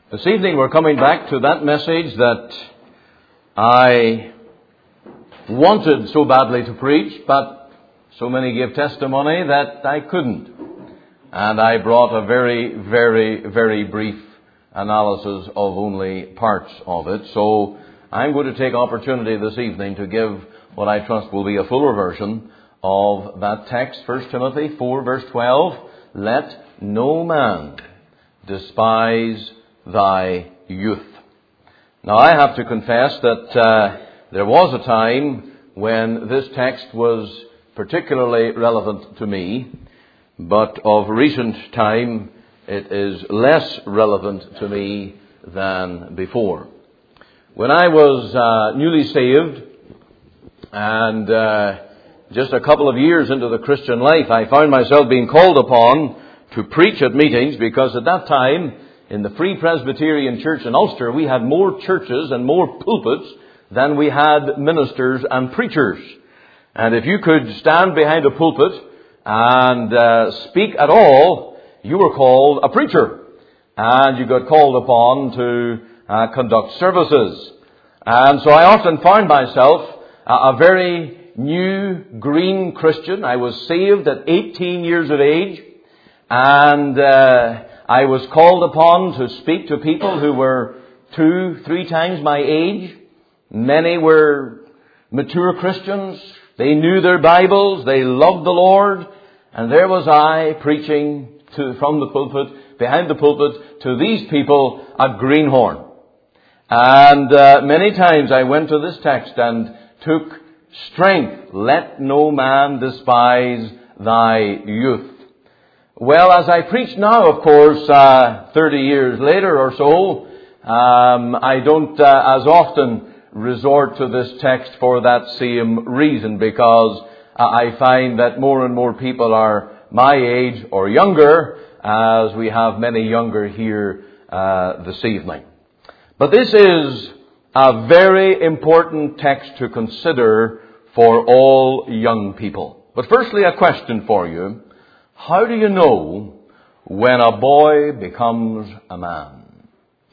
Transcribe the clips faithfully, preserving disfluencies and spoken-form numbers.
This evening we're coming back to that message that I wanted so badly to preach, but so many gave testimony that I couldn't. And I brought a very, very, very brief analysis of only parts of it. So I'm going to take opportunity this evening to give what I trust will be a fuller version of that text, First Timothy four, verse twelve. Let no man despise thy youth. Now, I have to confess that uh, there was a time when this text was particularly relevant to me, but of recent time it is less relevant to me than before. When I was uh, newly saved and uh, just a couple of years into the Christian life, I found myself being called upon to preach at meetings, because at that time in the Free Presbyterian Church in Ulster, we had more churches and more pulpits than we had ministers and preachers. And if you could stand behind a pulpit and uh, speak at all, you were called a preacher. And you got called upon to uh, conduct services. And so I often found myself a, a very new, green Christian. I was saved at eighteen years of age. And uh, I was called upon to speak to people who were two, three times my age. Many were mature Christians. They knew their Bibles. They loved the Lord. And there was I preaching to, from the pulpit, behind the pulpit, to these people, a greenhorn. And uh, many times I went to this text and took strength. Let no man despise thy youth. Well, as I preach now, of course, uh, thirty years later or so, um, I don't uh, as often resort to this text for that same reason, because uh, I find that more and more people are my age or younger, as we have many younger here uh, this evening. But this is a very important text to consider for all young people. But firstly, a question for you. How do you know when a boy becomes a man?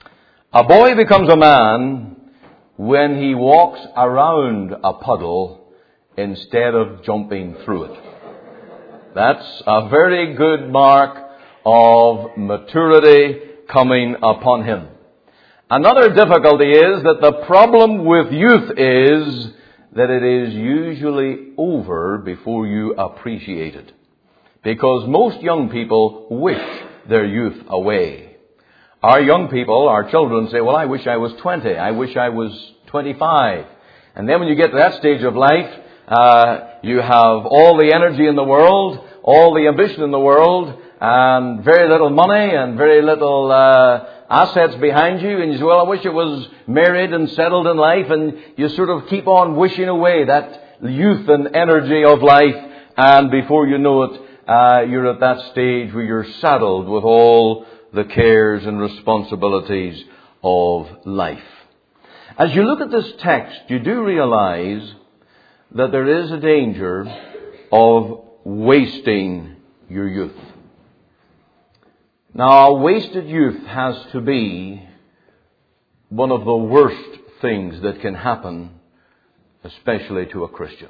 A boy becomes a man when he walks around a puddle instead of jumping through it. That's a very good mark of maturity coming upon him. Another difficulty is that the problem with youth is that it is usually over before you appreciate it. Because most young people wish their youth away. Our young people, our children say, well, I wish I was twenty. I wish I was twenty-five. And then when you get to that stage of life, uh, you have all the energy in the world, all the ambition in the world, and very little money and very little uh, assets behind you. And you say, well, I wish I was married and settled in life. And you sort of keep on wishing away that youth and energy of life. And before you know it, Uh, you're at that stage where you're saddled with all the cares and responsibilities of life. As you look at this text, you do realize that there is a danger of wasting your youth. Now, a wasted youth has to be one of the worst things that can happen, especially to a Christian.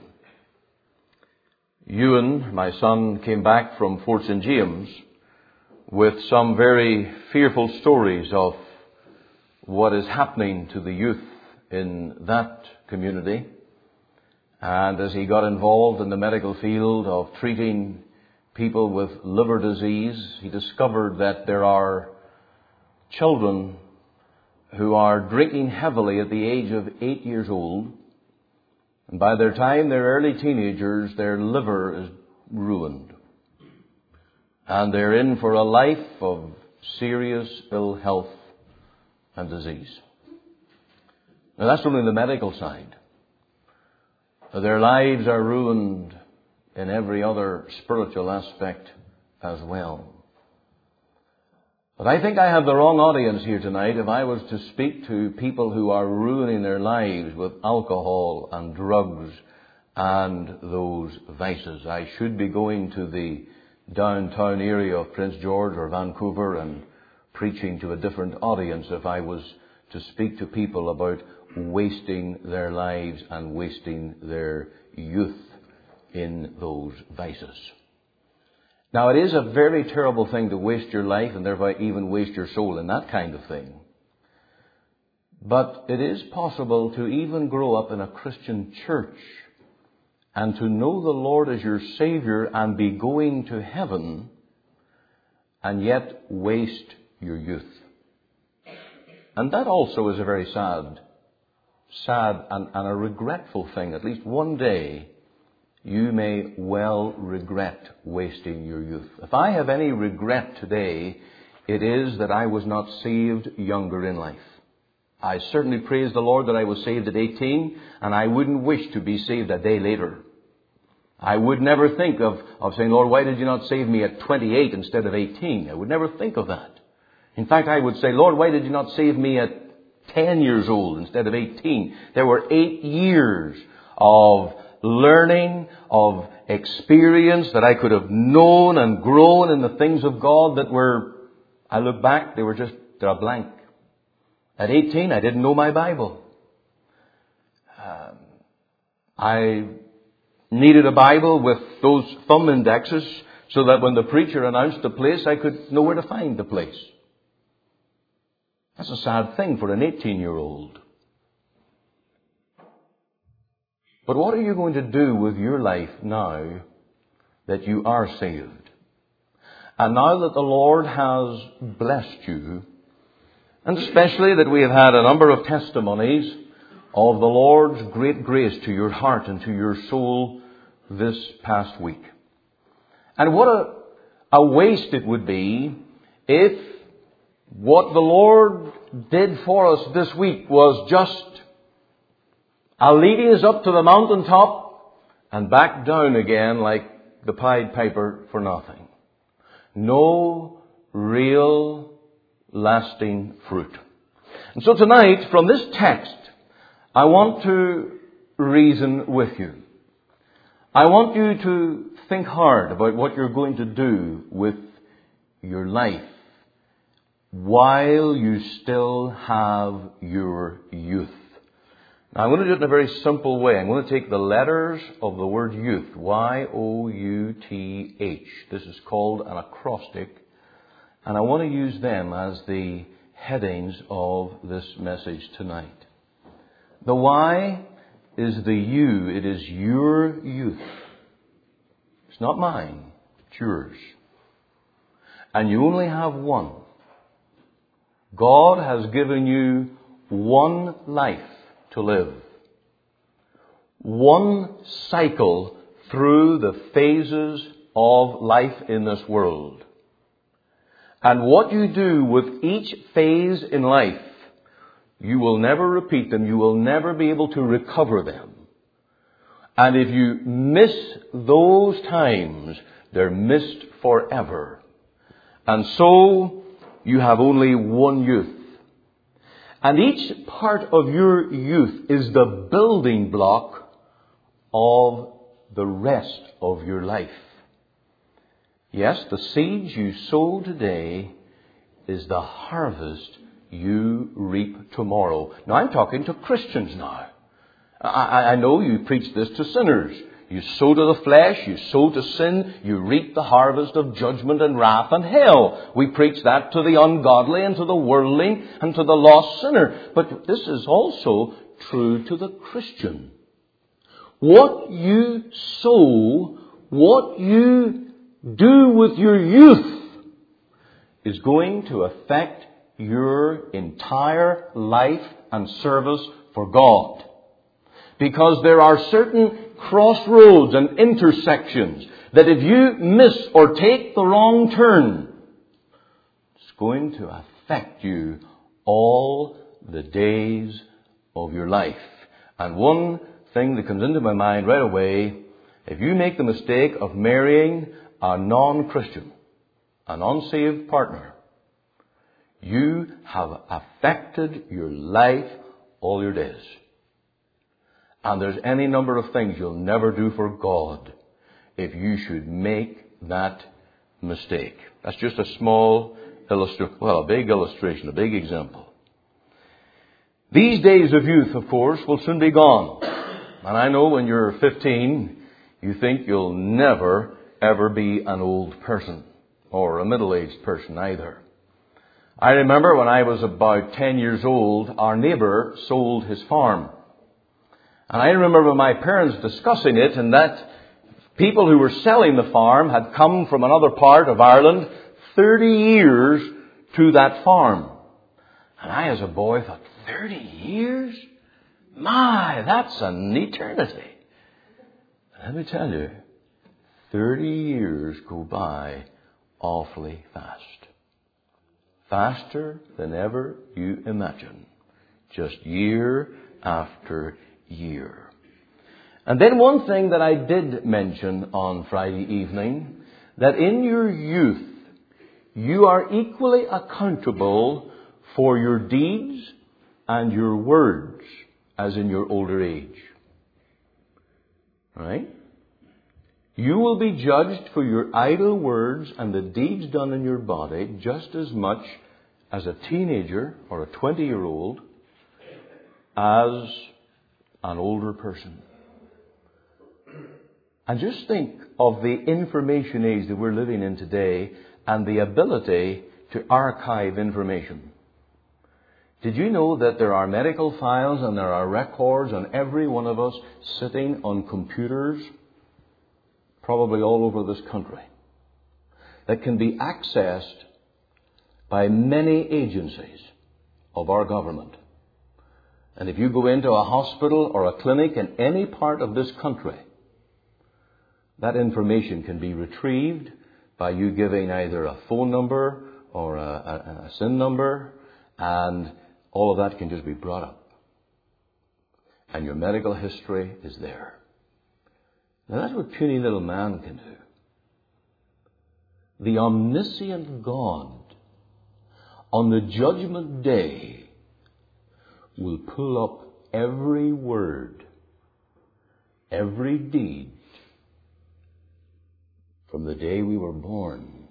Ewan, my son, came back from Fort Saint James with some very fearful stories of what is happening to the youth in that community. And as he got involved in the medical field of treating people with liver disease, he discovered that there are children who are drinking heavily at the age of eight years old. And by their time they're early teenagers, their liver is ruined. And they're in for a life of serious ill health and disease. Now, that's only the medical side. Their lives are ruined in every other spiritual aspect as well. But I think I have the wrong audience here tonight if I was to speak to people who are ruining their lives with alcohol and drugs and those vices. I should be going to the downtown area of Prince George or Vancouver and preaching to a different audience if I was to speak to people about wasting their lives and wasting their youth in those vices. Now, it is a very terrible thing to waste your life and thereby even waste your soul in that kind of thing. But it is possible to even grow up in a Christian church and to know the Lord as your Savior and be going to heaven and yet waste your youth. And that also is a very sad, sad and, and a regretful thing. At least one day you may well regret wasting your youth. If I have any regret today, it is that I was not saved younger in life. I certainly praise the Lord that I was saved at eighteen, and I wouldn't wish to be saved a day later. I would never think of, of saying, Lord, why did you not save me at twenty-eight instead of eighteen? I would never think of that. In fact, I would say, Lord, why did you not save me at ten years old instead of eighteen? There were eight years of learning, of experience that I could have known and grown in the things of God that were, I look back, they were just, they're a blank. At eighteen, I didn't know my Bible. Um, I needed a Bible with those thumb indexes so that when the preacher announced the place, I could know where to find the place. That's a sad thing for an eighteen-year-old. But what are you going to do with your life now that you are saved? And now that the Lord has blessed you, and especially that we have had a number of testimonies of the Lord's great grace to your heart and to your soul this past week. And what a, a waste it would be if what the Lord did for us this week was just a leading us up to the mountaintop and back down again like the Pied Piper for nothing. No real lasting fruit. And so tonight, from this text, I want to reason with you. I want you to think hard about what you're going to do with your life while you still have your youth. Now, I'm going to do it in a very simple way. I'm going to take the letters of the word youth, Y O U T H. This is called an acrostic. And I want to use them as the headings of this message tonight. The Y is the you. It is your youth. It's not mine. It's yours. And you only have one. God has given you one life to live. One cycle through the phases of life in this world. And what you do with each phase in life, you will never repeat them. You will never be able to recover them. And if you miss those times, they're missed forever. And so, you have only one youth. And each part of your youth is the building block of the rest of your life. Yes, the seeds you sow today is the harvest you reap tomorrow. Now, I'm talking to Christians now. I, I know you preach this to sinners. You sow to the flesh, you sow to sin, you reap the harvest of judgment and wrath and hell. We preach that to the ungodly and to the worldling and to the lost sinner. But this is also true to the Christian. What you sow, what you do with your youth is going to affect your entire life and service for God. Because there are certain crossroads and intersections that if you miss or take the wrong turn, it's going to affect you all the days of your life. And one thing that comes into my mind right away, if you make the mistake of marrying a non-Christian, an unsaved partner, you have affected your life all your days. And there's any number of things you'll never do for God if you should make that mistake. That's just a small illustration, well, a big illustration, a big example. These days of youth, of course, will soon be gone. And I know when you're fifteen, you think you'll never, ever be an old person or a middle-aged person either. I remember when I was about ten years old, our neighbour sold his farm. And I remember my parents discussing it, and that people who were selling the farm had come from another part of Ireland thirty years to that farm. And I, as a boy, thought, thirty years? My, that's an eternity. Let me tell you, thirty years go by awfully fast. Faster than ever you imagine. Just year after year. And then one thing that I did mention on Friday evening, that in your youth, you are equally accountable for your deeds and your words as in your older age. Right? You will be judged for your idle words and the deeds done in your body just as much as a teenager or a twenty-year-old as an older person. And just think of the information age that we're living in today and the ability to archive information. Did you know that there are medical files and there are records on every one of us sitting on computers, probably all over this country, that can be accessed by many agencies of our government? And if you go into a hospital or a clinic in any part of this country, that information can be retrieved by you giving either a phone number or a, a, a S I N number, and all of that can just be brought up. And your medical history is there. Now that's what puny little man can do. The omniscient God on the judgment day will pull up every word, every deed from the day we were born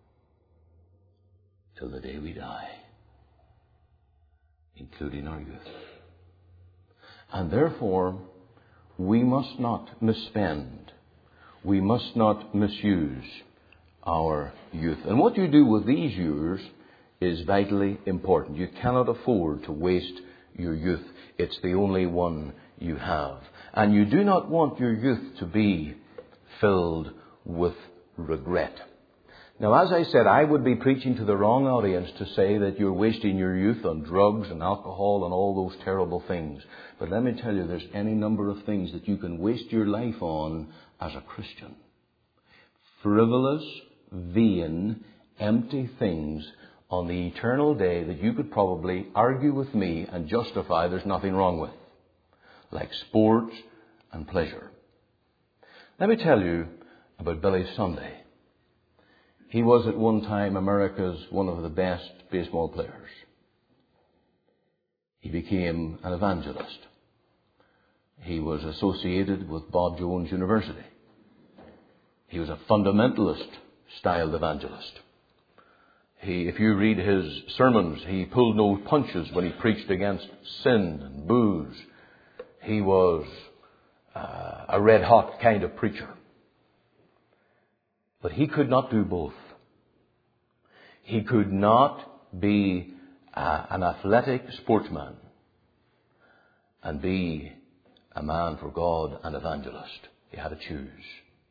till the day we die, including our youth. And therefore, we must not misspend. We must not misuse our youth. And what you do with these years is vitally important. You cannot afford to waste your youth. It's the only one you have. And you do not want your youth to be filled with regret. Now, as I said, I would be preaching to the wrong audience to say that you're wasting your youth on drugs and alcohol and all those terrible things. But let me tell you, there's any number of things that you can waste your life on as a Christian. Frivolous, vain, empty things on the eternal day that you could probably argue with me and justify there's nothing wrong with. Like sports and pleasure. Let me tell you about Billy Sunday. He was at one time America's one of the best baseball players. He became an evangelist. He was associated with Bob Jones University. He was a fundamentalist styled evangelist. He, if you read his sermons, he pulled no punches when he preached against sin and booze. He was uh, a red-hot kind of preacher. But he could not do both. He could not be uh, an athletic sportsman and be a man for God and evangelist. He had to choose.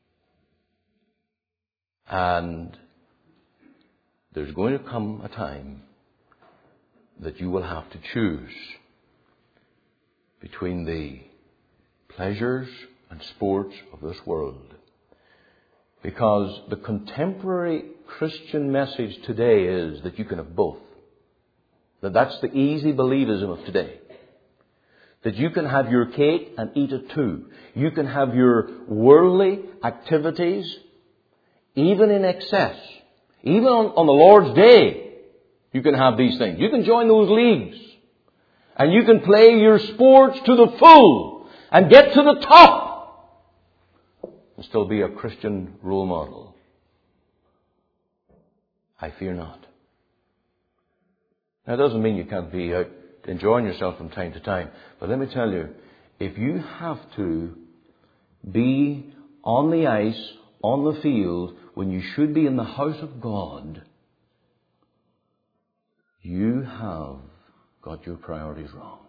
And there's going to come a time that you will have to choose between the pleasures and sports of this world. Because the contemporary Christian message today is that you can have both. That that's the easy believism of today. That you can have your cake and eat it too. You can have your worldly activities, even in excess. Even on, on the Lord's Day, you can have these things. You can join those leagues. And you can play your sports to the full and get to the top. And still be a Christian role model. I fear not. Now, it doesn't mean you can't be out enjoying yourself from time to time. But let me tell you, if you have to be on the ice, on the field, when you should be in the house of God, you have got your priorities wrong.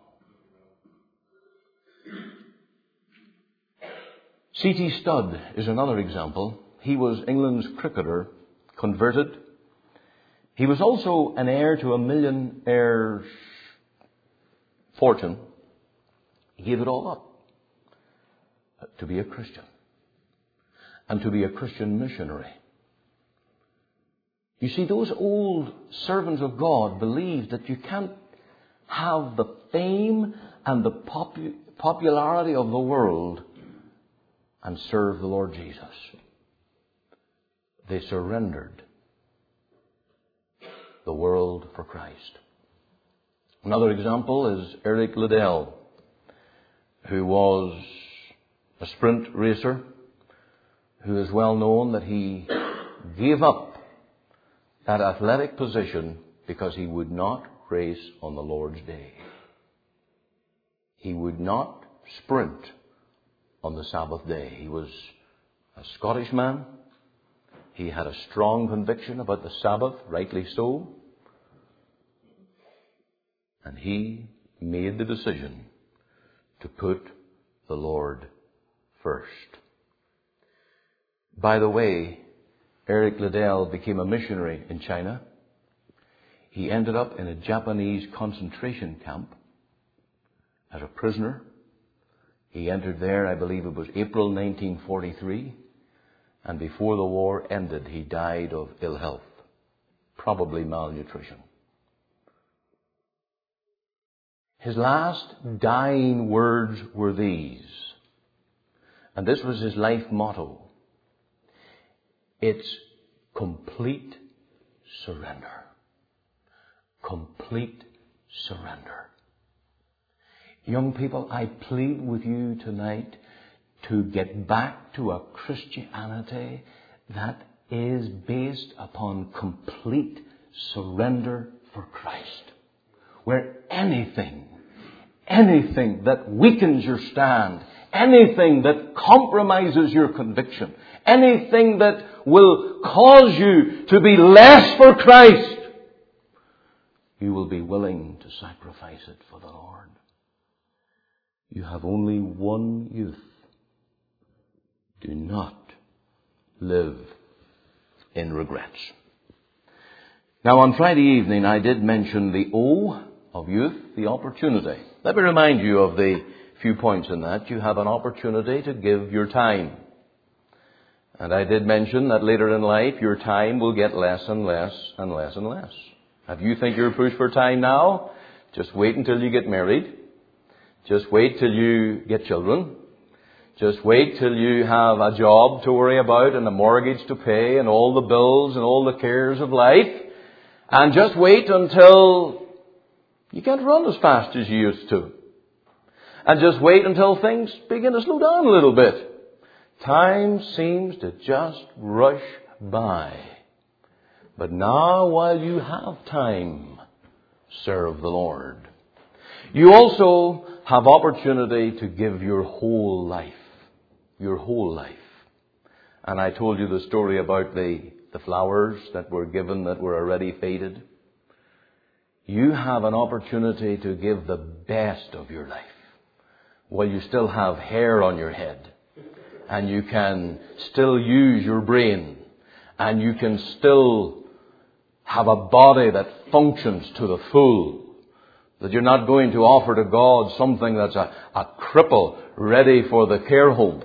C T Studd is another example. He was England's cricketer, converted. He was also an heir to a millionaire's fortune. He gave it all up to be a Christian and to be a Christian missionary. You see, those old servants of God believed that you can't have the fame and the popu- popularity of the world and serve the Lord Jesus. They surrendered the world for Christ. Another example is Eric Liddell, who was a sprint racer, who is well known that he gave up that athletic position because he would not race on the Lord's day. He would not sprint on the Sabbath day. He was a Scottish man. He had a strong conviction about the Sabbath, rightly so. And he made the decision to put the Lord first. By the way, Eric Liddell became a missionary in China. He ended up in a Japanese concentration camp as a prisoner. He entered there, I believe it was April nineteen forty-three. And before the war ended, he died of ill health, probably malnutrition. His last dying words were these, and this was his life motto: it's complete surrender. Complete surrender. Young people, I plead with you tonight to get back to a Christianity that is based upon complete surrender for Christ. Where anything, anything that weakens your stand, anything that compromises your conviction, anything that will cause you to be less for Christ, you will be willing to sacrifice it for the Lord. You have only one youth. Do not live in regrets. Now, on Friday evening, I did mention the O of youth, the opportunity. Let me remind you of the few points in that. You have an opportunity to give your time. And I did mention that later in life, your time will get less and less and less and less. If you think you're pushed for time now, just wait until you get married. Just wait till you get children. Just wait till you have a job to worry about and a mortgage to pay and all the bills and all the cares of life. And just wait until you can't run as fast as you used to. And just wait until things begin to slow down a little bit. Time seems to just rush by. But now, while you have time, serve the Lord. You also have opportunity to give your whole life. Your whole life. And I told you the story about the, the flowers that were given that were already faded. You have an opportunity to give the best of your life while you still have hair on your head. And you can still use your brain. And you can still have a body that functions to the full. That you're not going to offer to God something that's a, a cripple ready for the care home.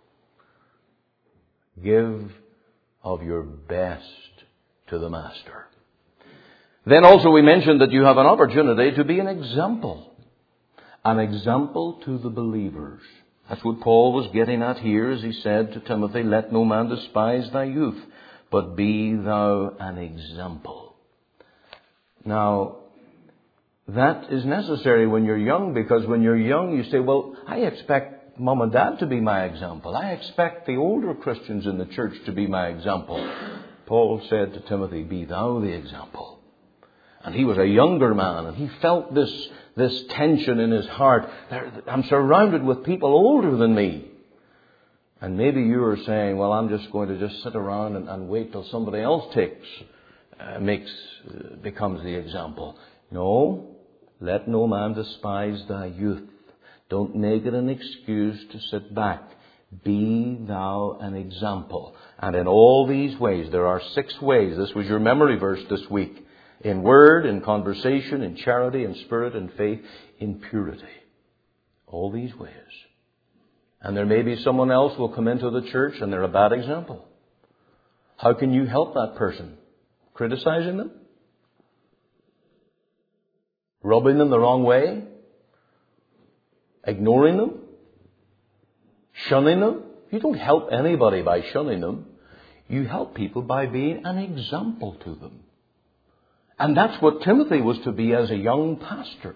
Give of your best to the Master. Then also we mentioned that you have an opportunity to be an example. An example to the believers. That's what Paul was getting at here as he said to Timothy, let no man despise thy youth, but be thou an example. Now, that is necessary when you're young, because when you're young you say, well, I expect mom and dad to be my example. I expect the older Christians in the church to be my example. Paul said to Timothy, be thou the example. And he was a younger man, and he felt this, this tension in his heart. I'm surrounded with people older than me. And maybe you are saying, well, I'm just going to just sit around and, and wait till somebody else takes, uh, makes, uh, becomes the example. No, let no man despise thy youth. Don't make it an excuse to sit back. Be thou an example. And in all these ways, there are six ways. This was your memory verse this week. In word, in conversation, in charity, in spirit, in faith, in purity. All these ways. And there may be someone else will come into the church and they're a bad example. How can you help that person? Criticizing them? Rubbing them the wrong way? Ignoring them? Shunning them? You don't help anybody by shunning them. You help people by being an example to them. And that's what Timothy was to be as a young pastor.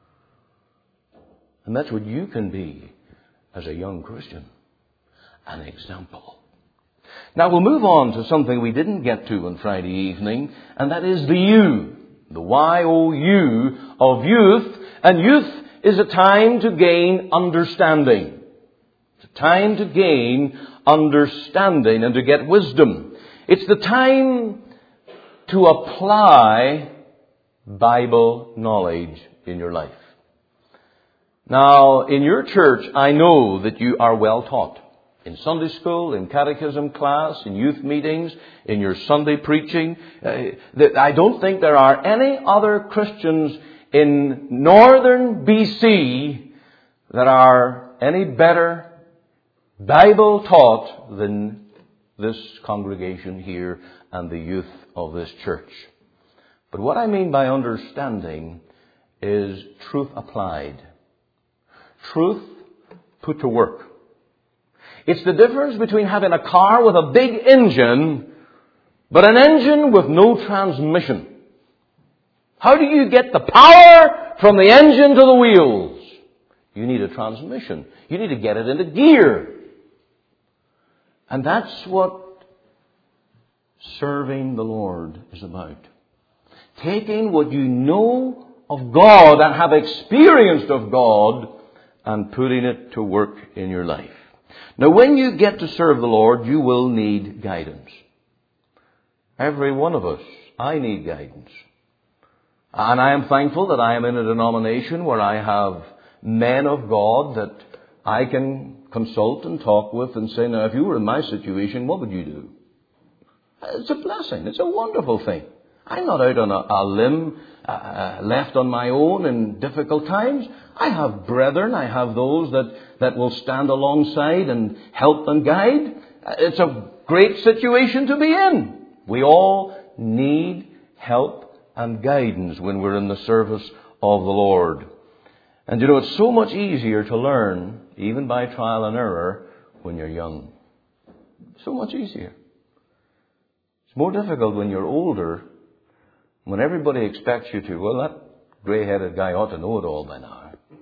And that's what you can be as a young Christian. An example. Now we'll move on to something we didn't get to on Friday evening, and that is the U. The Y O U of youth. And youth is a time to gain understanding. It's a time to gain understanding and to get wisdom. It's the time to apply Bible knowledge in your life. Now, in your church, I know that you are well taught. In Sunday school, in catechism class, in youth meetings, in your Sunday preaching. Uh, I don't think there are any other Christians in northern B C that are any better Bible taught than this congregation here and the youth of this church. But what I mean by understanding is truth applied. Truth put to work. It's the difference between having a car with a big engine, but an engine with no transmission. How do you get the power from the engine to the wheels? You need a transmission. You need to get it into gear. And that's what serving the Lord is about. Taking what you know of God and have experienced of God and putting it to work in your life. Now, when you get to serve the Lord, you will need guidance. Every one of us, I need guidance. And I am thankful that I am in a denomination where I have men of God that I can consult and talk with and say, now, if you were in my situation, what would you do? It's a blessing. It's a wonderful thing. I'm not out on a, a limb, uh, left on my own in difficult times. I have brethren. I have those that, that will stand alongside and help and guide. It's a great situation to be in. We all need help and guidance when we're in the service of the Lord. And you know, it's so much easier to learn, even by trial and error, when you're young. So much easier. It's more difficult when you're older, when everybody expects you to, well, that grey-headed guy ought to know it all by now.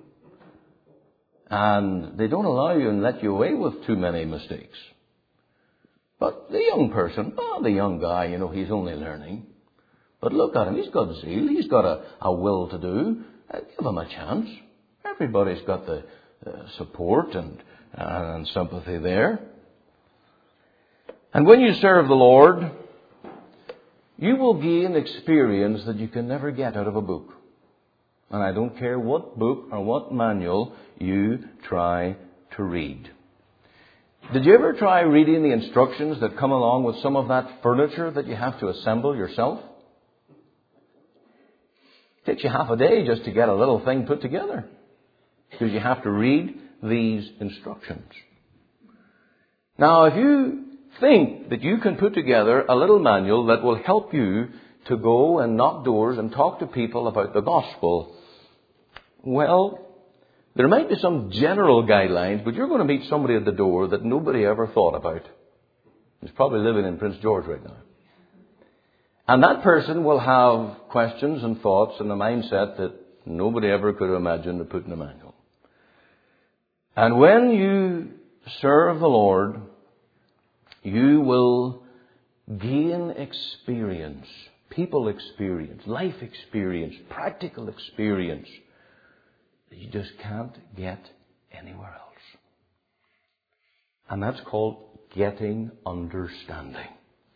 And they don't allow you and let you away with too many mistakes. But the young person, oh, the young guy, you know, he's only learning. But look at him, he's got zeal, he's got a, a will to do. Uh, give him a chance. Everybody's got the uh, support and, uh, and sympathy there. And when you serve the Lord, you will gain experience that you can never get out of a book. And I don't care what book or what manual you try to read. Did you ever try reading the instructions that come along with some of that furniture that you have to assemble yourself? It takes you half a day just to get a little thing put together, because you have to read these instructions. Now, if you think that you can put together a little manual that will help you to go and knock doors and talk to people about the gospel, well, there might be some general guidelines, but you're going to meet somebody at the door that nobody ever thought about. He's probably living in Prince George right now. And that person will have questions and thoughts and a mindset that nobody ever could have imagined to put in a manual. And when you serve the Lord, you will gain experience. people experience, life experience, practical experience that you just can't get anywhere else. And that's called getting understanding.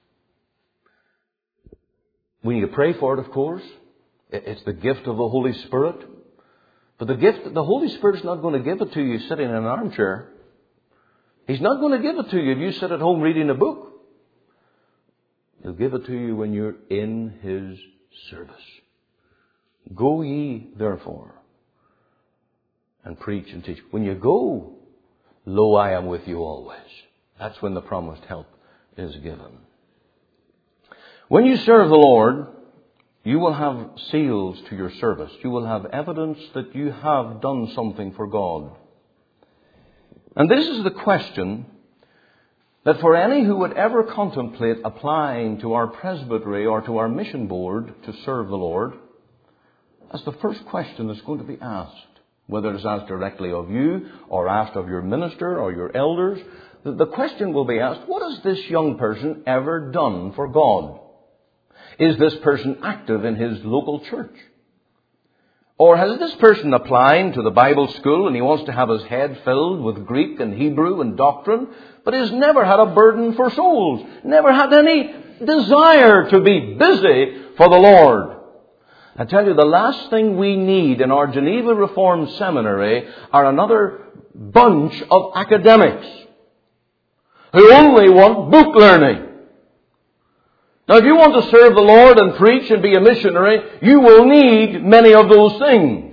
We need to pray for it, of course. It's the gift of the Holy Spirit. But the gift, the Holy Spirit's not going to give it to you sitting in an armchair. He's not going to give it to you if you sit at home reading a book. He'll give it to you when you're in His service. Go ye, therefore, and preach and teach. When you go, lo, I am with you always. That's when the promised help is given. When you serve the Lord, you will have seals to your service. You will have evidence that you have done something for God. And this is the question that for any who would ever contemplate applying to our presbytery or to our mission board to serve the Lord, that's the first question that's going to be asked. Whether it's asked directly of you or asked of your minister or your elders, the question will be asked, what has this young person ever done for God? Is this person active in his local church? Or has this person applying to the Bible school and he wants to have his head filled with Greek and Hebrew and doctrine, but has never had a burden for souls, never had any desire to be busy for the Lord? I tell you, the last thing we need in our Geneva Reformed Seminary are another bunch of academics who only want book learning. Now, if you want to serve the Lord and preach and be a missionary, you will need many of those things.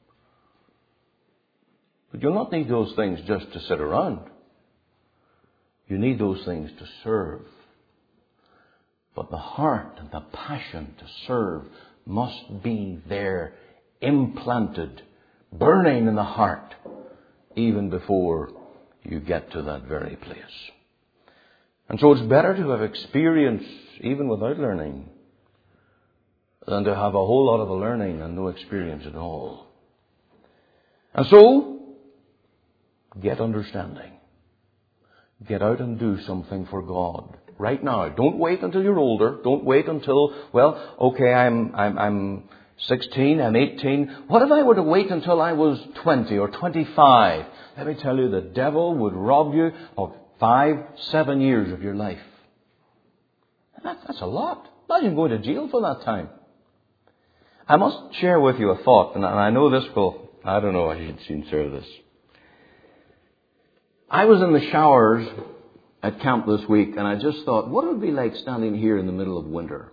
But you'll not need those things just to sit around. You need those things to serve. But the heart and the passion to serve must be there, implanted, burning in the heart, even before you get to that very place. And so it's better to have experience even without learning than to have a whole lot of learning and no experience at all. And so, get understanding. Get out and do something for God. Right now. Don't wait until you're older. Don't wait until, well, okay, I'm, I'm, I'm sixteen, I'm eighteen. What if I were to wait until I was twenty or twenty-five? Let me tell you, the devil would rob you of five, seven years of your life. That, that's a lot. Imagine going to jail for that time. I must share with you a thought, and I know this will, I don't know, I should soon share this. I was in the showers at camp this week, and I just thought, what would it be like standing here in the middle of winter?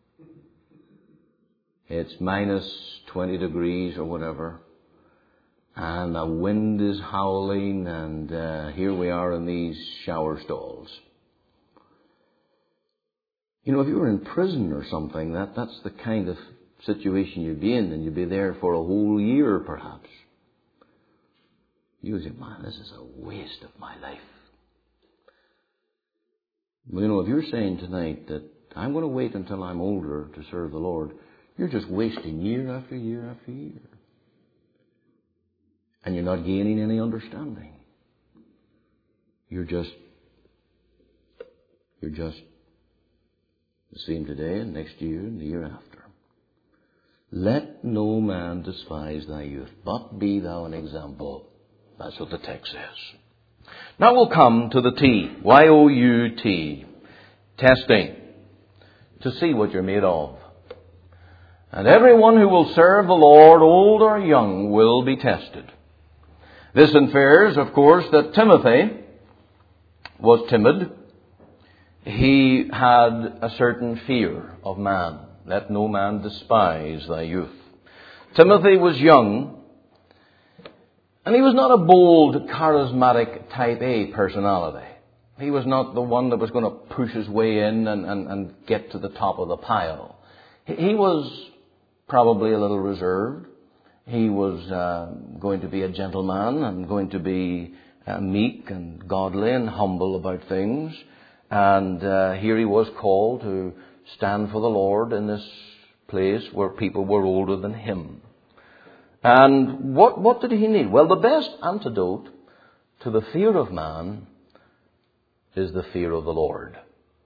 It's minus twenty degrees or whatever, and the wind is howling, and uh, here we are in these shower stalls. You know, if you were in prison or something, that, that's the kind of situation you'd be in, and you'd be there for a whole year perhaps. You would say, man, this is a waste of my life. Well, you know, if you're saying tonight that I'm going to wait until I'm older to serve the Lord, you're just wasting year after year after year. And you're not gaining any understanding. You're just, you're just the same today and next year and the year after. Let no man despise thy youth, but be thou an example. That's what the text says. Now we'll come to the T. Y O U T. Testing. To see what you're made of. And everyone who will serve the Lord, old or young, will be tested. This infers, of course, that Timothy was timid. He had a certain fear of man. Let no man despise thy youth. Timothy was young. And he was not a bold, charismatic type A personality. He was not the one that was going to push his way in and, and, and get to the top of the pile. He was probably a little reserved. He was uh, going to be a gentleman and going to be uh, meek and godly and humble about things. And uh, here he was called to stand for the Lord in this place where people were older than him. And what, what did he need? Well, the best antidote to the fear of man is the fear of the Lord.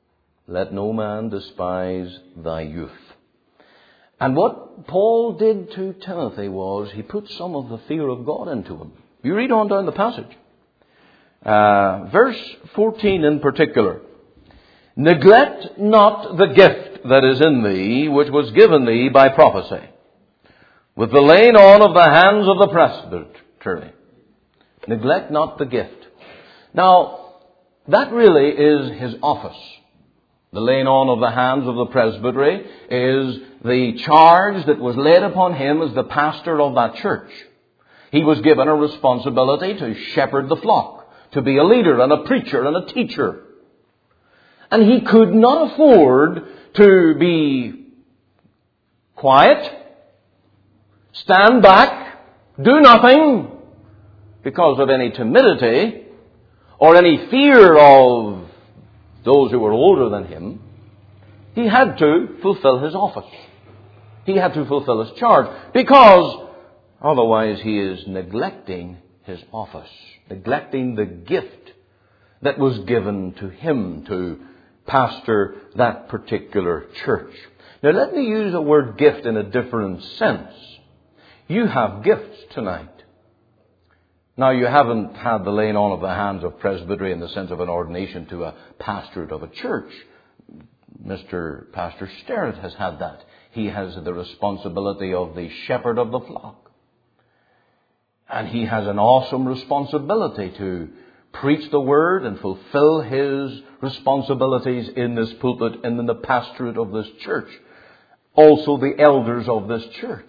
Let no man despise thy youth. And what Paul did to Timothy was he put some of the fear of God into him. You read on down the passage. Uh, verse fourteen in particular. Neglect not the gift that is in thee, which was given thee by prophecy, with the laying on of the hands of the presbytery. Neglect not the gift. Now, that really is his office. The laying on of the hands of the presbytery is the charge that was laid upon him as the pastor of that church. He was given a responsibility to shepherd the flock, to be a leader and a preacher and a teacher. And he could not afford to be quiet, stand back, do nothing because of any timidity or any fear of those who were older than him. He had to fulfill his office. He had to fulfill his charge, because otherwise he is neglecting his office, neglecting the gift that was given to him to pastor that particular church. Now let me use the word gift in a different sense. You have gifts tonight. Now, you haven't had the laying on of the hands of presbytery in the sense of an ordination to a pastorate of a church. Mister Pastor Sterrett has had that. He has the responsibility of the shepherd of the flock. And he has an awesome responsibility to preach the word and fulfill his responsibilities in this pulpit and in the pastorate of this church. Also the elders of this church.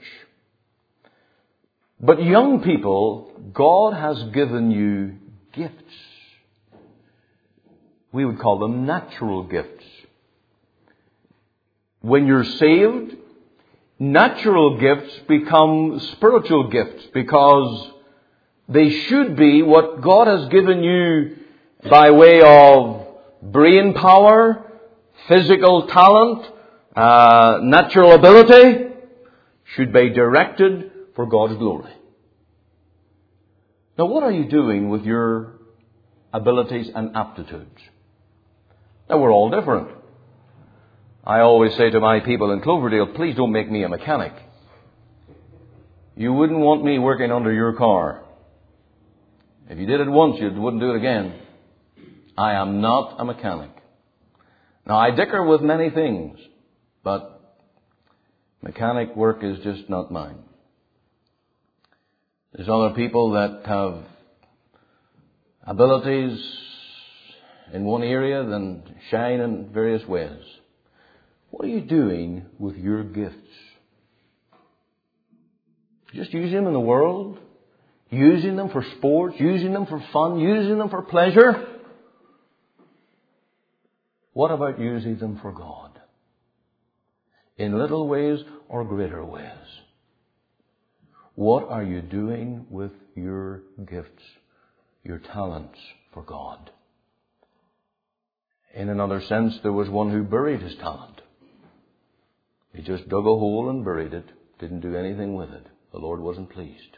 But young people, God has given you gifts. We would call them natural gifts. When you're saved, natural gifts become spiritual gifts, because they should be what God has given you by way of brain power, physical talent, uh, natural ability, should be directed for God's glory. Now, what are you doing with your abilities and aptitudes? Now, we're all different. I always say to my people in Cloverdale, please don't make me a mechanic. You wouldn't want me working under your car. If you did it once, you wouldn't do it again. I am not a mechanic. Now, I dicker with many things, but mechanic work is just not mine. There's other people that have abilities in one area then shine in various ways. What are you doing with your gifts? Just using them in the world? Using them for sports? Using them for fun? Using them for pleasure? What about using them for God? In little ways or greater ways? What are you doing with your gifts, your talents for God? In another sense, there was one who buried his talent. He just dug a hole and buried it, didn't do anything with it. The Lord wasn't pleased.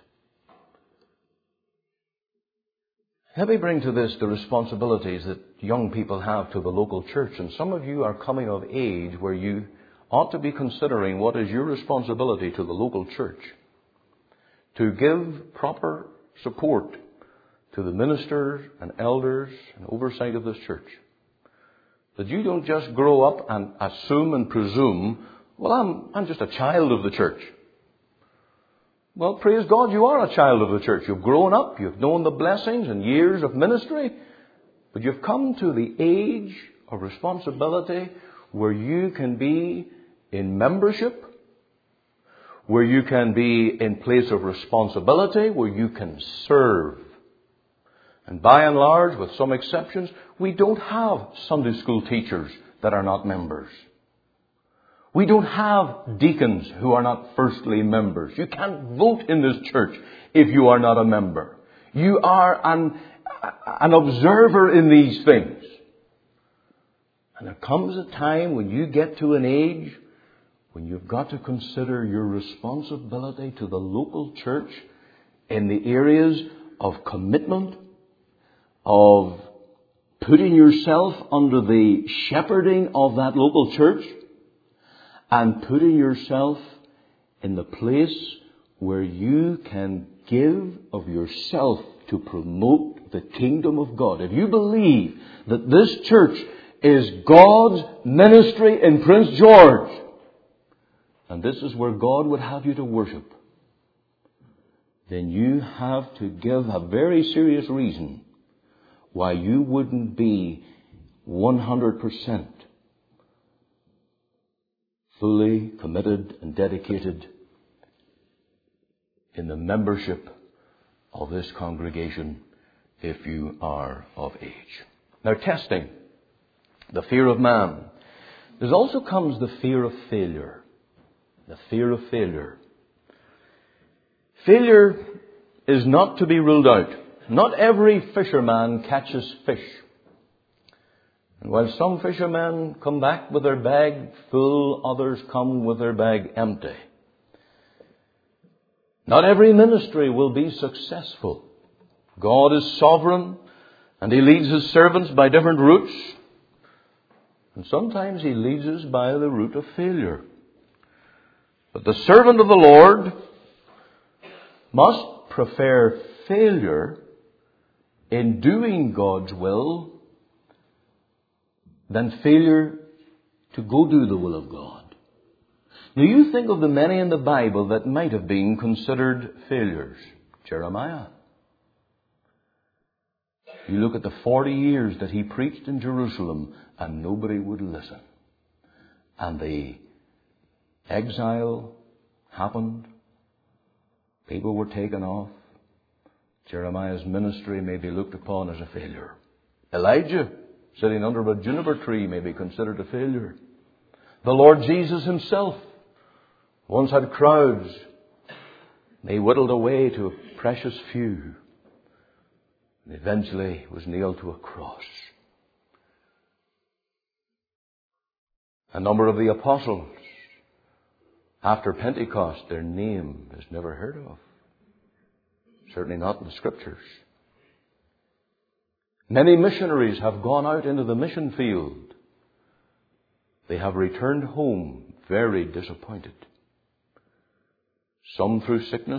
Let me bring to this the responsibilities that young people have to the local church. And some of you are coming of age where you ought to be considering what is your responsibility to the local church. To give proper support to the ministers and elders and oversight of this church. That you don't just grow up and assume and presume, well, I'm, I'm just a child of the church. Well, praise God, you are a child of the church. You've grown up, you've known the blessings and years of ministry, but you've come to the age of responsibility where you can be in membership, where you can be in place of responsibility, where you can serve. And by and large, with some exceptions, we don't have Sunday school teachers that are not members. We don't have deacons who are not firstly members. You can't vote in this church if you are not a member. You are an, an observer in these things. And there comes a time when you get to an age when you've got to consider your responsibility to the local church in the areas of commitment, of putting yourself under the shepherding of that local church and putting yourself in the place where you can give of yourself to promote the kingdom of God. If you believe that this church is God's ministry in Prince George, and this is where God would have you to worship, then you have to give a very serious reason why you wouldn't be one hundred percent fully committed and dedicated in the membership of this congregation if you are of age. Now, testing, the fear of man. There also comes the fear of failure. The fear of failure. Failure is not to be ruled out. Not every fisherman catches fish. And while some fishermen come back with their bag full, others come with their bag empty. Not every ministry will be successful. God is sovereign, and He leads His servants by different routes. And sometimes He leads us by the route of failure. But the servant of the Lord must prefer failure in doing God's will than failure to go do the will of God. Now you think of the many in the Bible that might have been considered failures. Jeremiah. You look at the forty years that he preached in Jerusalem and nobody would listen. And the exile happened. People were taken off. Jeremiah's ministry may be looked upon as a failure. Elijah, sitting under a juniper tree, may be considered a failure. The Lord Jesus Himself once had crowds. They whittled away to a precious few. And eventually was nailed to a cross. A number of the apostles, after Pentecost, their name is never heard of. Certainly not in the Scriptures. Many missionaries have gone out into the mission field. They have returned home very disappointed. Some through sickness.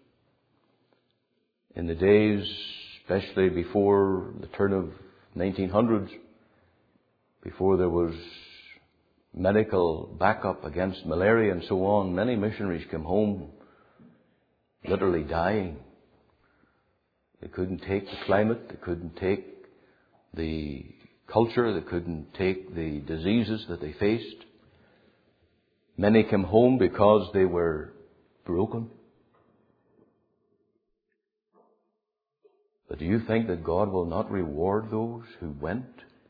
In the days, especially before the turn of nineteen hundreds, before there was medical backup against malaria and so on, many missionaries came home literally dying. They couldn't take the climate, they couldn't take the culture, they couldn't take the diseases that they faced. Many came home because they were broken. But do you think that God will not reward those who went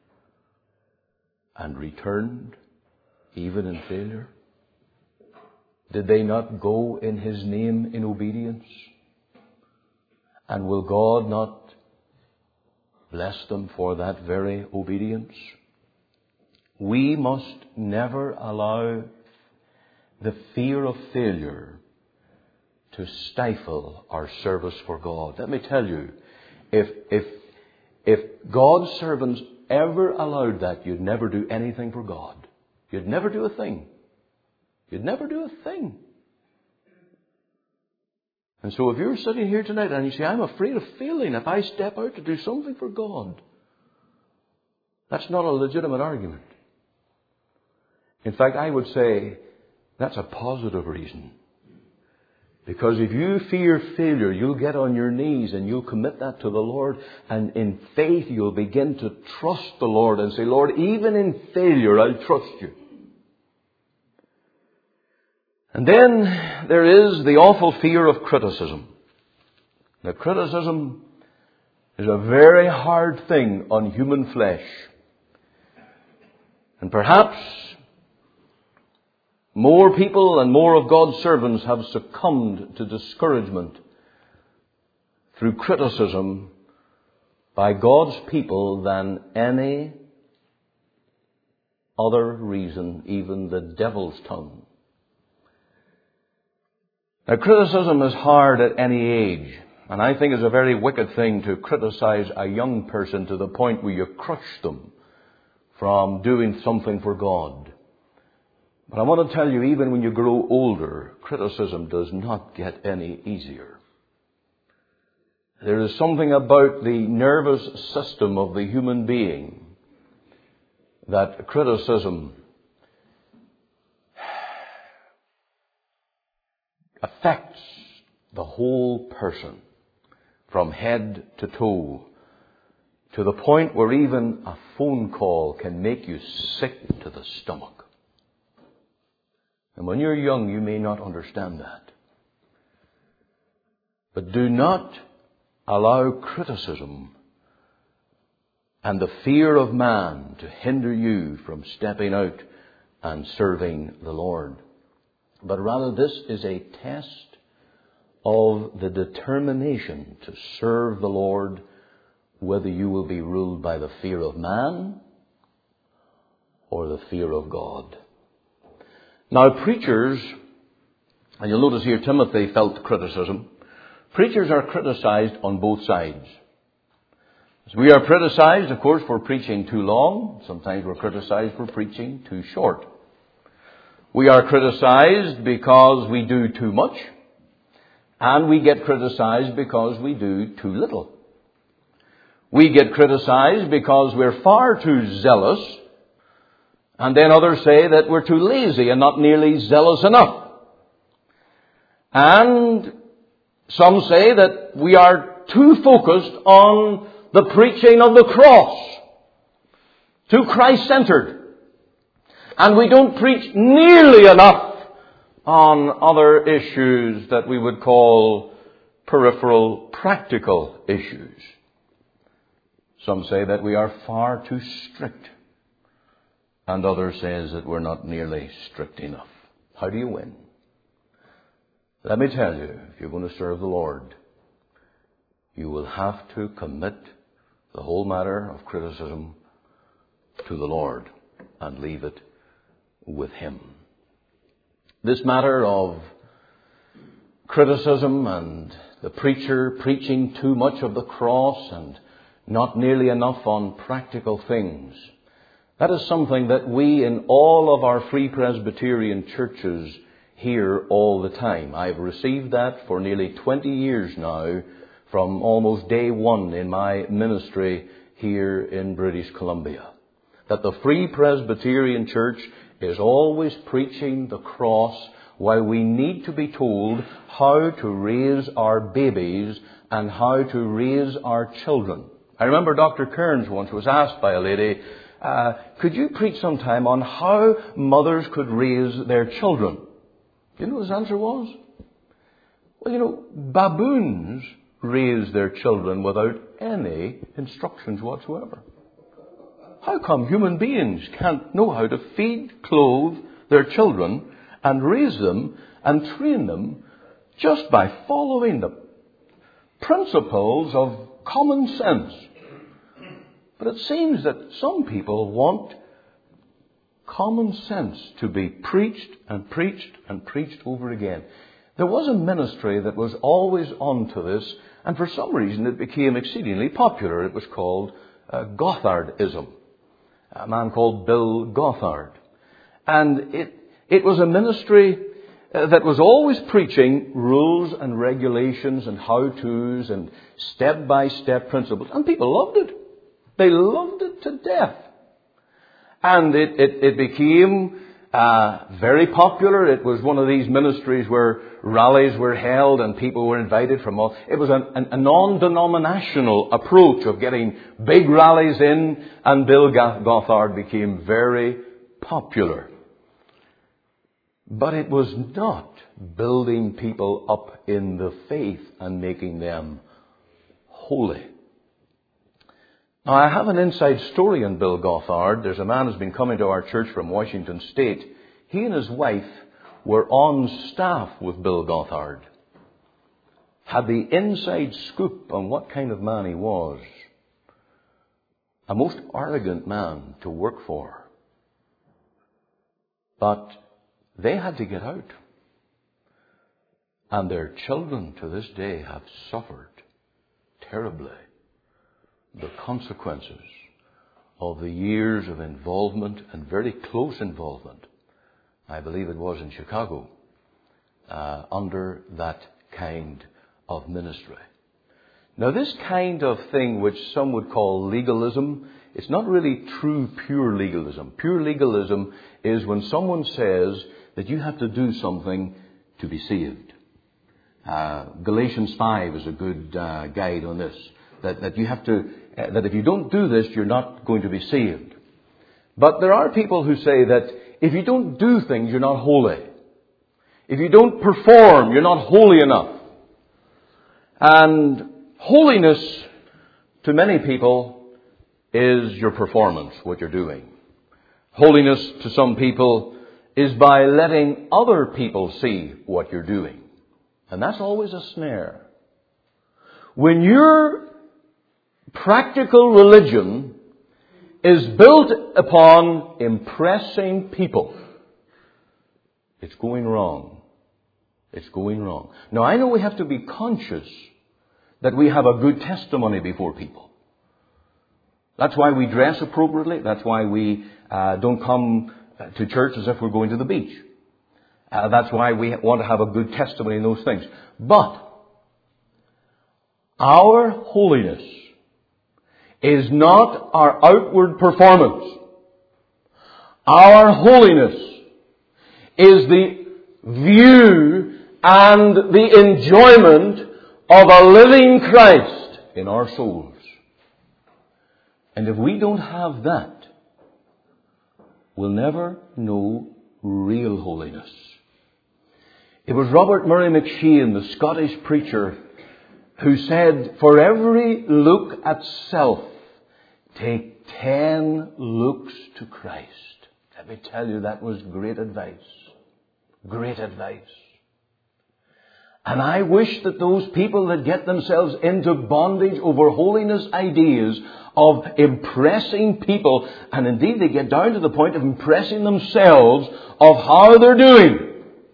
and returned even in failure? Did they not go in His name in obedience? And will God not bless them for that very obedience? We must never allow the fear of failure to stifle our service for God. Let me tell you, if if if God's servants ever allowed that, you'd never do anything for God. You'd never do a thing. You'd never do a thing. And so if you're sitting here tonight and you say, I'm afraid of failing if I step out to do something for God, that's not a legitimate argument. In fact, I would say that's a positive reason. Because if you fear failure, you'll get on your knees and you'll commit that to the Lord. And in faith, you'll begin to trust the Lord and say, Lord, even in failure, I'll trust you. And then there is the awful fear of criticism. Now, criticism is a very hard thing on human flesh. And perhaps more people and more of God's servants have succumbed to discouragement through criticism by God's people than any other reason, even the devil's tongue. Now, criticism is hard at any age. And I think it's a very wicked thing to criticize a young person to the point where you crush them from doing something for God. But I want to tell you, even when you grow older, criticism does not get any easier. There is something about the nervous system of the human being that criticism affects the whole person from head to toe, to the point where even a phone call can make you sick to the stomach. And when you're young, you may not understand that. But do not allow criticism and the fear of man to hinder you from stepping out and serving the Lord. But rather, this is a test of the determination to serve the Lord, whether you will be ruled by the fear of man or the fear of God. Now, preachers, and you'll notice here Timothy felt criticism. Preachers are criticized on both sides. We are criticized, of course, for preaching too long. Sometimes we're criticized for preaching too short. We are criticized because we do too much. And we get criticized because we do too little. We get criticized because we're far too zealous. And then others say that we're too lazy and not nearly zealous enough. And some say that we are too focused on the preaching of the cross, too Christ-centered. And we don't preach nearly enough on other issues that we would call peripheral, practical issues. Some say that we are far too strict. And others says that we're not nearly strict enough. How do you win? Let me tell you, if you're going to serve the Lord, you will have to commit the whole matter of criticism to the Lord and leave it with Him. This matter of criticism and the preacher preaching too much of the cross and not nearly enough on practical things, that is something that we in all of our Free Presbyterian churches hear all the time. I've received that for nearly twenty years now, from almost day one in my ministry here in British Columbia. That the Free Presbyterian Church is always preaching the cross, while we need to be told how to raise our babies and how to raise our children. I remember Doctor Kearns once was asked by a lady, uh, could you preach sometime on how mothers could raise their children? You know what his answer was? Well, you know, baboons raise their children without any instructions whatsoever. How come human beings can't know how to feed, clothe their children and raise them and train them just by following the principles of common sense? But it seems that some people want common sense to be preached and preached and preached over again. There was a ministry that was always on to this, and for some reason it became exceedingly popular. It was called uh, Gothardism. A man called Bill Gothard. And it, it was a ministry uh, that was always preaching rules and regulations and how-tos and step-by-step principles. And people loved it. They loved it to death. And it, it, it became uh, very popular. It was one of these ministries where rallies were held and people were invited from all. It was an, an, a non-denominational approach of getting big rallies in, and Bill Gothard became very popular. But it was not building people up in the faith and making them holy. Now, I have an inside story on Bill Gothard. There's a man who's been coming to our church from Washington State. He and his wife were on staff with Bill Gothard. Had the inside scoop on what kind of man he was. A most arrogant man to work for. But they had to get out. And their children to this day have suffered terribly the consequences of the years of involvement and very close involvement, I believe it was in Chicago, uh, under that kind of ministry. Now, this kind of thing, which some would call legalism, it's not really true pure legalism. Pure legalism is when someone says that you have to do something to be saved. Uh, Galatians five is a good uh, guide on this. That, that you have to, uh, that if you don't do this, you're not going to be saved. But there are people who say that if you don't do things, you're not holy. If you don't perform, you're not holy enough. And holiness, to many people, is your performance, what you're doing. Holiness, to some people, is by letting other people see what you're doing. And that's always a snare. When your practical religion is built upon impressing people, it's going wrong. It's going wrong. Now, I know we have to be conscious that we have a good testimony before people. That's why we dress appropriately. That's why we uh, don't come to church as if we're going to the beach. Uh, that's why we want to have a good testimony in those things. But our holiness is not our outward performance. Our holiness is the view and the enjoyment of a living Christ in our souls. And if we don't have that, we'll never know real holiness. It was Robert Murray McCheyne, the Scottish preacher, who said, for every look at self, take ten looks to Christ. Let me tell you, that was great advice. Great advice. And I wish that those people that get themselves into bondage over holiness ideas of impressing people, and indeed they get down to the point of impressing themselves of how they're doing.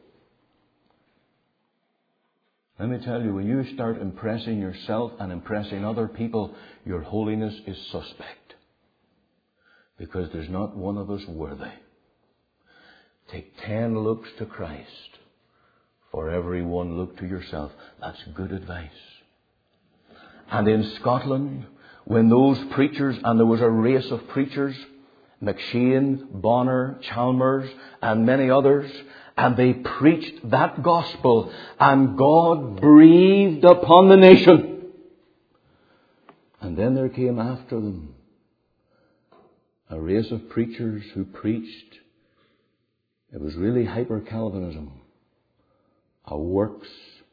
Let me tell you, when you start impressing yourself and impressing other people, your holiness is suspect. Because there's not one of us worthy. Take ten looks to Christ. For every one look to yourself. That's good advice. And in Scotland, when those preachers, and there was a race of preachers, McCheyne, Bonner, Chalmers, and many others, and they preached that gospel, and God breathed upon the nation. And then there came after them a race of preachers who preached, it was really hyper-Calvinism, a works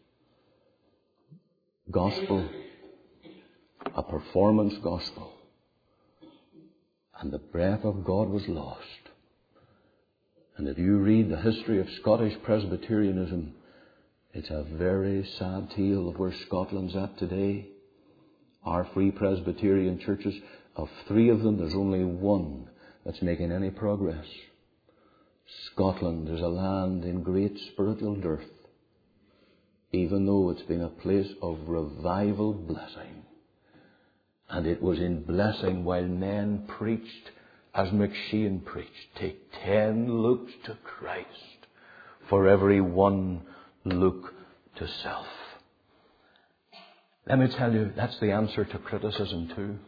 gospel, a performance gospel. And the breath of God was lost. And if you read the history of Scottish Presbyterianism, it's a very sad tale of where Scotland's at today. Our Free Presbyterian churches, of three of them, there's only one that's making any progress. Scotland is a land in great spiritual dearth, even though it's been a place of revival blessing. And it was in blessing while men preached, as McCheyne preached, take ten looks to Christ, for every one look to self. Let me tell you, that's the answer to criticism too.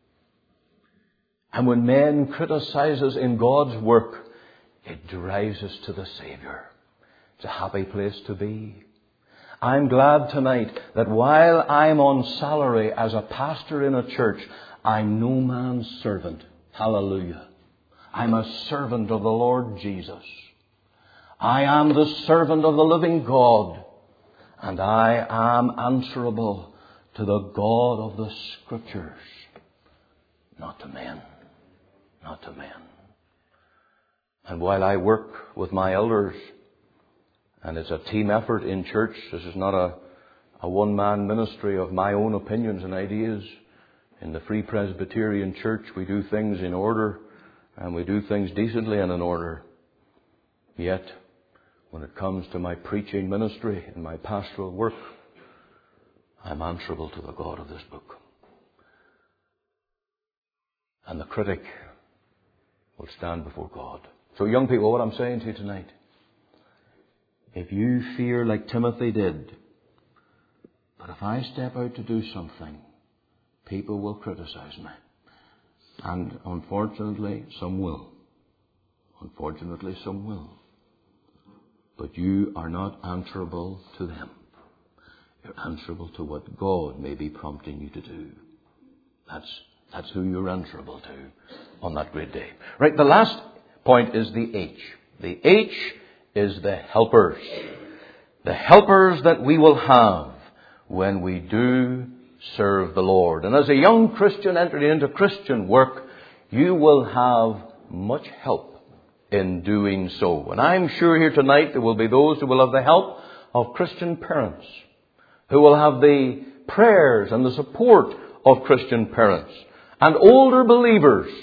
And when men criticize us in God's work, it drives us to the Savior. It's a happy place to be. I'm glad tonight that while I'm on salary as a pastor in a church, I'm no man's servant. Hallelujah. I'm a servant of the Lord Jesus. I am the servant of the living God. And I am answerable to the God of the Scriptures. Not to men. Not to men. And while I work with my elders, and it's a team effort in church, this is not a, a one-man ministry of my own opinions and ideas. In the Free Presbyterian Church, we do things in order, and we do things decently and in order. Yet, when it comes to my preaching ministry and my pastoral work, I'm answerable to the God of this book. And the critic will stand before God. So young people, what I'm saying to you tonight, if you fear like Timothy did, but if I step out to do something, people will criticize me. And unfortunately, some will. Unfortunately, some will. But you are not answerable to them. You're answerable to what God may be prompting you to do. That's, that's who you're answerable to on that great day. Right, the last point is the H. The H is the helpers. The helpers that we will have when we do serve the Lord. And as a young Christian entering into Christian work, you will have much help in doing so. And I'm sure here tonight there will be those who will have the help of Christian parents, who will have the prayers and the support of Christian parents, and older believers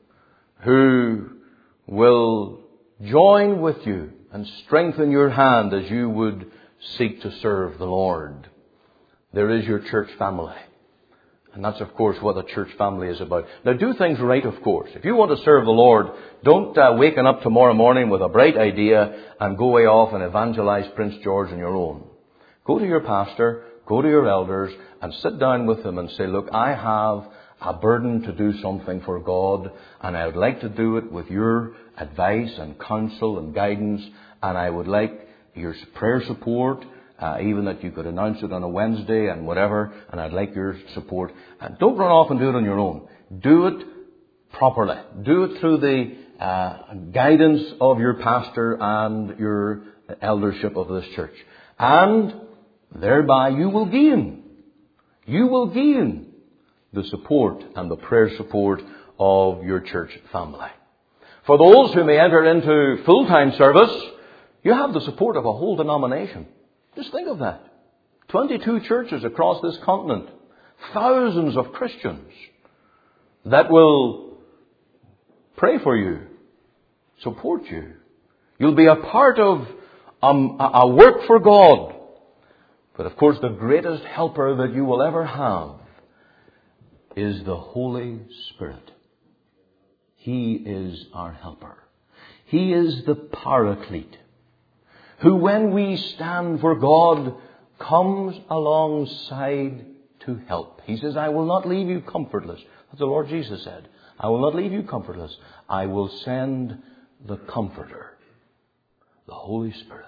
who will join with you and strengthen your hand as you would seek to serve the Lord. There is your church family. And that's, of course, what the church family is about. Now, do things right, of course. If you want to serve the Lord, don't uh, waken up tomorrow morning with a bright idea and go way off and evangelize Prince George on your own. Go to your pastor, go to your elders, and sit down with them and say, look, I have a burden to do something for God, and I would like to do it with your advice and counsel and guidance, and I would like your prayer support, uh, even that you could announce it on a Wednesday and whatever, and I'd like your support. And don't run off and do it on your own. Do it properly. Do it through the uh, guidance of your pastor and your eldership of this church. And thereby you will gain. You will gain the support and the prayer support of your church family. For those who may enter into full-time service, you have the support of a whole denomination. Just think of that. twenty-two churches across this continent. Thousands of Christians that will pray for you, support you. You'll be a part of um, a work for God. But of course, the greatest helper that you will ever have is the Holy Spirit. He is our helper. He is the Paraclete, who when we stand for God comes alongside to help. He says, I will not leave you comfortless. That's what the Lord Jesus said. I will not leave you comfortless. I will send the Comforter, the Holy Spirit.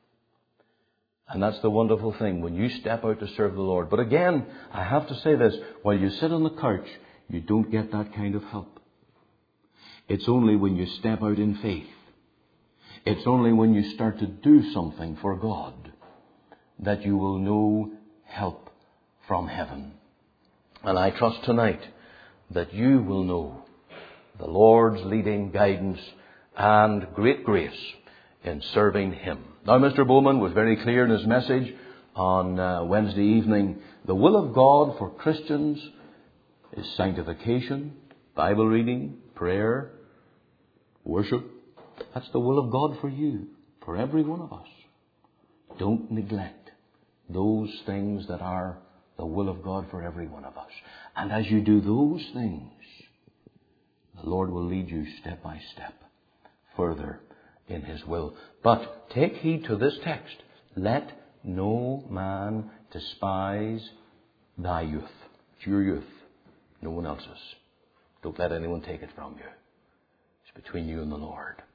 And that's the wonderful thing when you step out to serve the Lord. But again, I have to say this, while you sit on the couch, you don't get that kind of help. It's only when you step out in faith. It's only when you start to do something for God that you will know help from heaven. And I trust tonight that you will know the Lord's leading guidance and great grace in serving Him. Now, Mister Bowman was very clear in his message on uh, Wednesday evening. The will of God for Christians is sanctification, Bible reading, prayer, worship. That's the will of God for you, for every one of us. Don't neglect those things that are the will of God for every one of us. And as you do those things, the Lord will lead you step by step further in His will. But take heed to this text. Let no man despise thy youth. It's your youth, no one else's. Don't let anyone take it from you. It's between you and the Lord.